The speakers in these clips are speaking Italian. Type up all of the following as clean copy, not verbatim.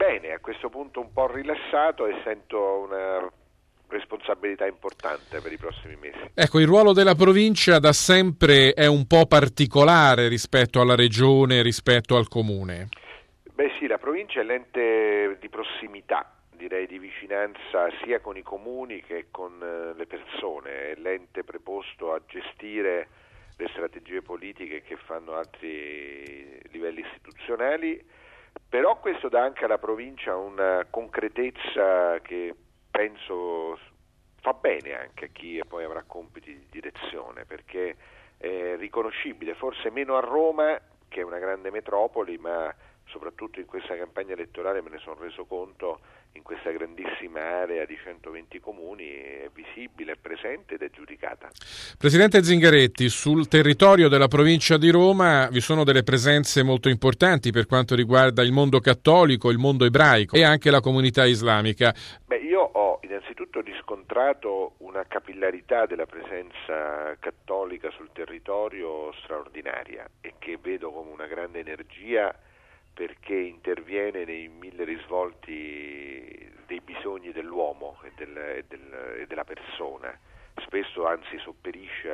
bene, a questo punto un po' rilassato e sento una responsabilità importante per i prossimi mesi. Ecco, il ruolo della provincia da sempre è un po' particolare rispetto alla regione, rispetto al comune. Beh sì, la provincia è l'ente di prossimità, direi di vicinanza sia con i comuni che con le persone, è l'ente preposto a gestire le strategie politiche che fanno altri livelli istituzionali, però questo dà anche alla provincia una concretezza che penso fa bene anche a chi poi avrà compiti di direzione, perché è riconoscibile, forse meno a Roma, che è una grande metropoli, ma soprattutto in questa campagna elettorale me ne sono reso conto, in questa grandissima area di 120 comuni è visibile, è presente ed è giudicata. Presidente Zingaretti, sul territorio della provincia di Roma vi sono delle presenze molto importanti per quanto riguarda il mondo cattolico, il mondo ebraico e anche la comunità islamica. Beh, io ho innanzitutto riscontrato una capillarità della presenza cattolica sul territorio straordinaria e che vedo come una grande energia, perché interviene nei mille risvolti dei bisogni dell'uomo e della persona. Spesso anzi sopperisce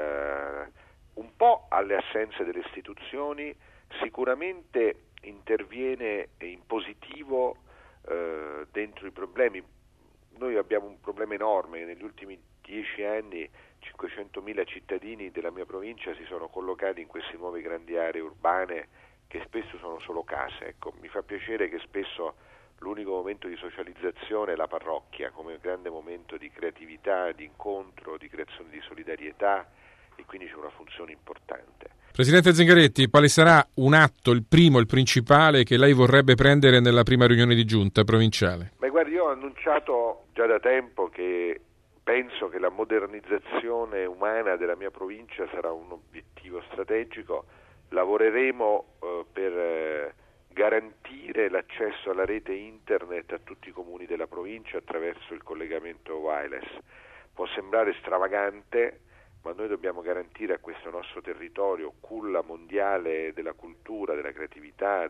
un po' alle assenze delle istituzioni, sicuramente interviene in positivo dentro i problemi. Noi abbiamo un problema enorme: negli ultimi 10 anni 500.000 cittadini della mia provincia si sono collocati in queste nuove grandi aree urbane che spesso sono solo case. Ecco, mi fa piacere che spesso l'unico momento di socializzazione è la parrocchia, come grande momento di creatività, di incontro, di creazione di solidarietà, e quindi c'è una funzione importante. Presidente Zingaretti, quale sarà un atto, il primo, il principale, che lei vorrebbe prendere nella prima riunione di giunta provinciale? Beh, guardi, io ho annunciato già da tempo che penso che la modernizzazione umana della mia provincia sarà un obiettivo strategico. Lavoreremo per garantire l'accesso alla rete internet a tutti i comuni della provincia attraverso il collegamento wireless. Può sembrare stravagante, ma noi dobbiamo garantire a questo nostro territorio, culla mondiale della cultura, della creatività,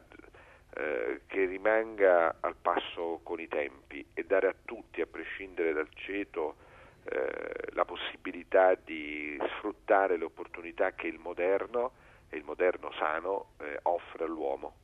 che rimanga al passo con i tempi e dare a tutti, a prescindere dal ceto, la possibilità di sfruttare le opportunità che il moderno, e il moderno sano, offre all'uomo.